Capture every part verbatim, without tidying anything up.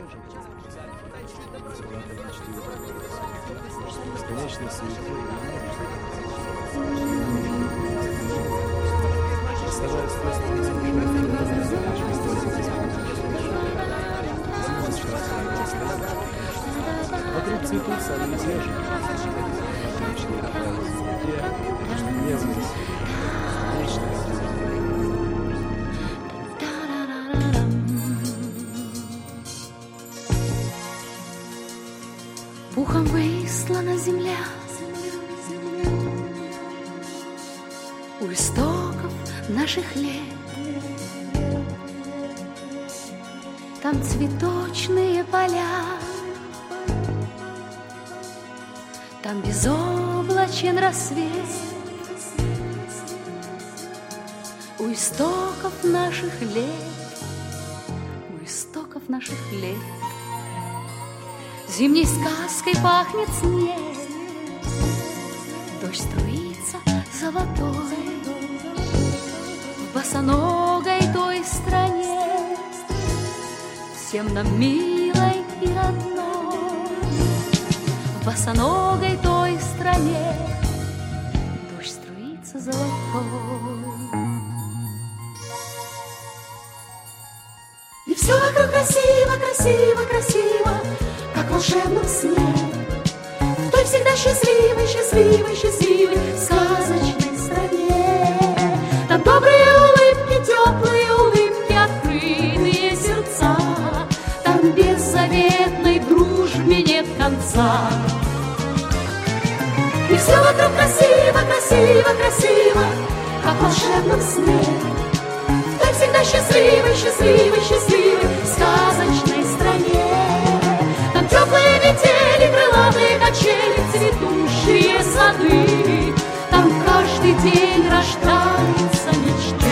Бесконечной суеты. Оставаясь просто вокруг цветут сами те же. Вечные края в суете, ежедневность, вечность. Пухом выслана земля, у истоков наших лет. Там цветочные поля, там безоблачен рассвет. У истоков наших лет, у истоков наших лет. Зимней сказкой пахнет снег, дождь струится золотой в босоногой той стране, всем нам милой и родной. В босоногой той стране дождь струится золотой. И все вокруг красиво, красиво, красиво, как в волшебном сне. В той всегда счастливой, счастливой, счастливой сказочной стране. Там добрые улыбки, теплые улыбки, открытые сердца. Там беззаветной дружбе нет конца. И все вокруг красиво, красиво, красиво, как в волшебном сне. В той всегда счастливой, счастливой, счастливой сказочной стране. Там теплые метели, крылатые качели, цветущие сады. Там каждый день рождаются мечты.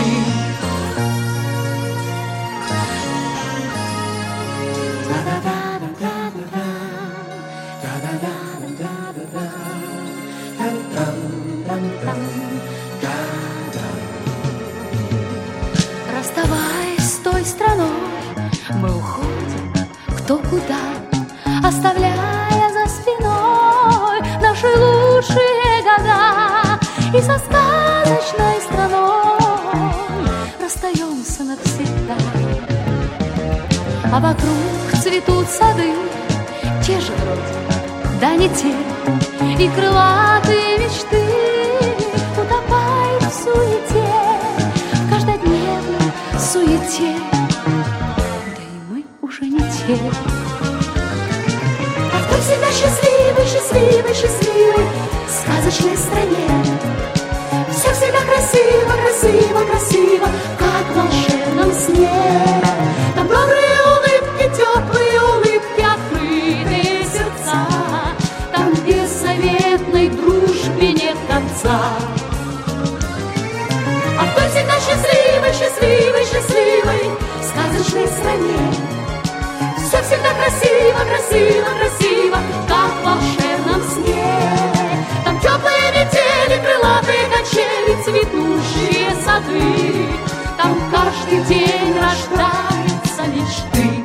Расставаясь с той страной, мы уходим кто куда, оставляя за спиной наши лучшие года. И со сказочной страной расстаемся навсегда. А вокруг цветут сады, те же вроде, да не те. И крылатые мечты утопают в суете, в каждодневной суете. Да и мы уже не те. А в той всегда счастливой, счастливой, счастливой сказочной стране все всегда красиво, красиво, красиво, как в волшебном сне. Там добрые улыбки, теплые улыбки, открытые сердца. Там беззаветной дружбе нет конца. А в той всегда счастливой, счастливой, счастливой сказочной стране все всегда красиво, красиво, красиво, как в волшебном сне. Там теплые метели, крылатые качели, цветущие сады. Там каждый день рождаются мечты.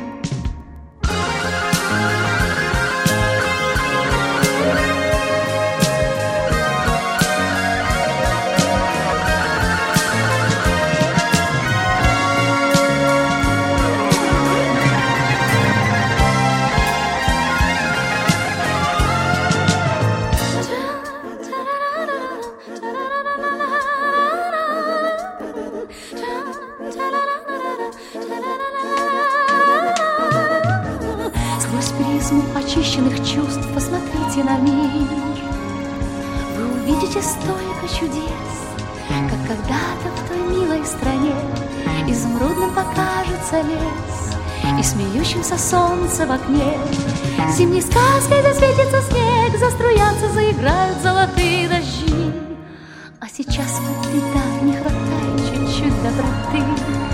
Очищенных чувств посмотрите на мир. Вы увидите столько чудес, как когда-то в той милой стране. Изумрудным покажется лес и смеющимся солнце в окне. Зимней сказкой засветится снег, заструятся, заиграют золотые дожди. А сейчас вот беда, не хватает чуть-чуть доброты,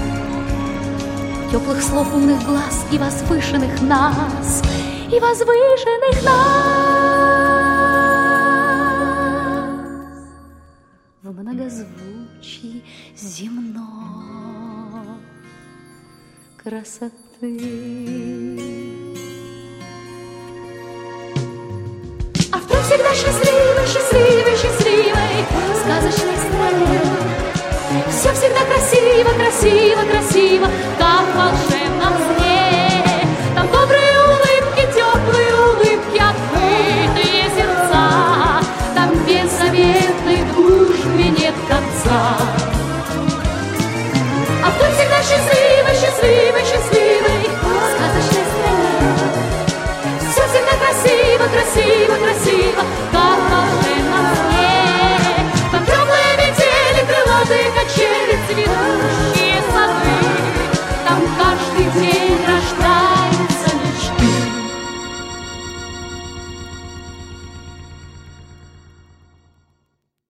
теплых слов, умных глаз и возвышенных нас, и возвышенных нас в многозвучии земной красоты. всегда счастливой, счастливой, счастливой сказочной стране. Все всегда красиво, красиво, красиво, как в волшебном сне. Там добрые улыбки, теплые улыбки, открытые сердца. Там беззаветной дружбе нет конца. А в той всегда счастливой, счастливой, счастливой сказочной стране. Все всегда красиво, красиво, красиво, как